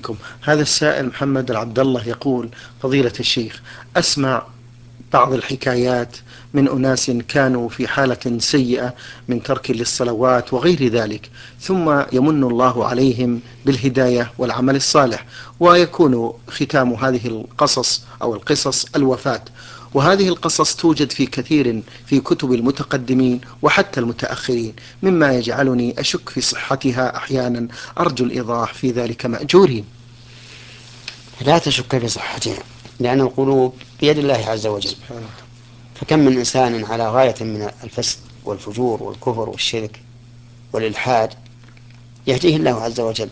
فيكم. هذا السائل محمد العبد الله يقول: فضيلة الشيخ، أسمع بعض الحكايات من أناس كانوا في حالة سيئة من ترك للصلوات وغير ذلك، ثم يمن الله عليهم بالهداية والعمل الصالح، ويكون ختام هذه القصص أو القصص الوفاة. وهذه القصص توجد في كثير في كتب المتقدمين وحتى المتأخرين، مما يجعلني أشك في صحتها أحيانا. أرجو الإيضاح في ذلك مأجورين. لا تشك في صحتها، لأن القلوب بيد الله عز وجل. فكم من إنسان على غاية من الفسق والفجور والكفر والشرك والإلحاد يهديه الله عز وجل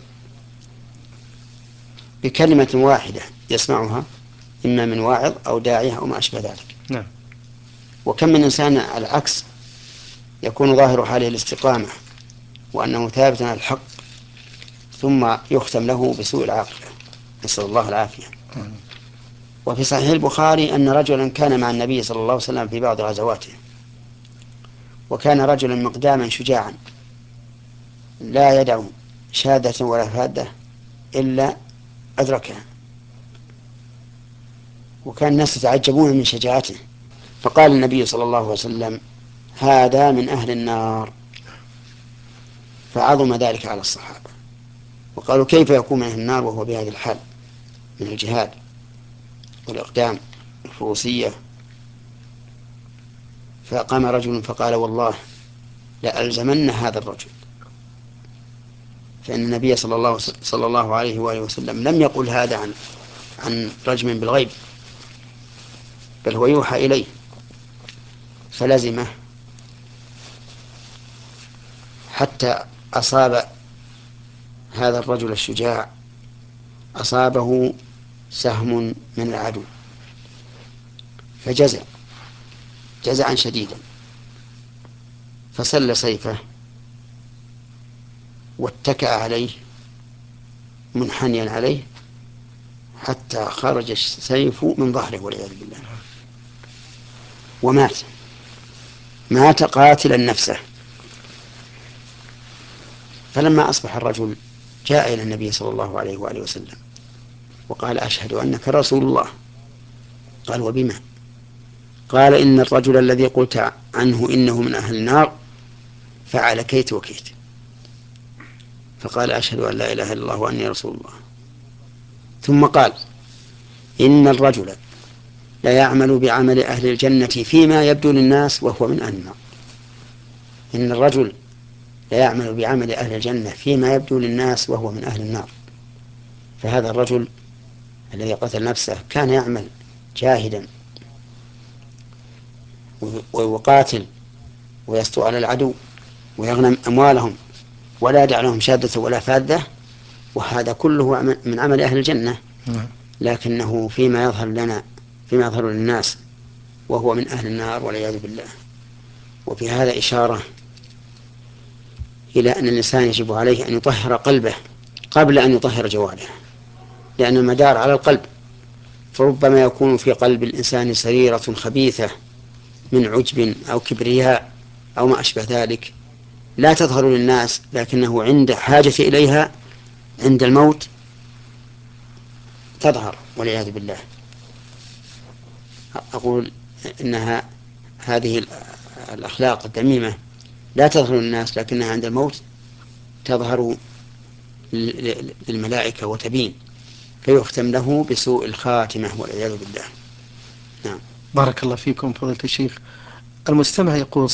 بكلمة واحدة يسمعها، إما من واعظ أو داعية أو ما أشبه ذلك. نعم. وكم من إنسان على العكس يكون ظاهر حاله الاستقامة وأنه ثابت على الحق، ثم يختم له بسوء العاقبة، نسأل الله العافية. وفي صحيح البخاري أن رجلا كان مع النبي صلى الله عليه وسلم في بعض غزواته، وكان رجلا مقداما شجاعا لا يدع شادة ولا فادة إلا أدركها، وكان الناس يتعجبون من شجاعته، فقال النبي صلى الله عليه وسلم: هذا من أهل النار. فعظم ذلك على الصحابة، وقالوا: كيف يكون من أهل النار وهو بهذه الحال من الجهاد والإقدام والفروسية؟ فقام رجل فقال: والله لألزمن هذا الرجل. فإن النبي صلى الله عليه وآله وسلم لم يقل هذا عن رجم بالغيب، بل هو يوحى إليه، فلزمه حتى أصاب هذا الرجل الشجاع، أصابه سهم من العدو فجزع جزعا شديدا، فسل سيفه واتكأ عليه منحنيا عليه حتى خرج السيف من ظهره والعياذ بالله، ومات، مات قاتلا نفسه. فلما أصبح الرجل جاء إلى النبي صلى الله عليه وآله وسلم وقال: أشهد أنك رسول الله. قال: وبما؟ قال: إن الرجل الذي قلت عنه إنه من أهل النار فعل كيت وكيت. فقال: أشهد أن لا إله إلا الله وأني رسول الله. ثم قال: إن الرجل لا يعمل بعمل أهل الجنة فيما يبدو للناس وهو من أهل النار. إن الرجل لا يعمل بعمل أهل الجنة فيما يبدو للناس وهو من أهل النار. فهذا الرجل الذي قتل نفسه كان يعمل جاهدا ويقاتل ويسطو على العدو ويغنم أموالهم ولا يدع لهم شادة ولا فاذة، وهذا كله من عمل أهل الجنة، لكنه فيما يظهر لنا، فيما يظهر للناس، وهو من أهل النار والعياذ بالله. وفي هذا إشارة إلى أن الإنسان يجب عليه أن يطهر قلبه قبل أن يطهر جوارحه، لأن المدار على القلب، فربما يكون في قلب الإنسان سريرة خبيثة من عجب أو كبرياء أو ما أشبه ذلك لا تظهر للناس، لكنه عند حاجة إليها عند الموت تظهر والعياذ بالله. أقول إنها هذه الأخلاق الذميمة لا تظهر للناس، لكنها عند الموت تظهر للملائكة وتبين، فيختم له بسوء الخاتمة والعياذ بالله. نعم. بارك الله فيكم فضيلة الشيخ. المستمع يقول: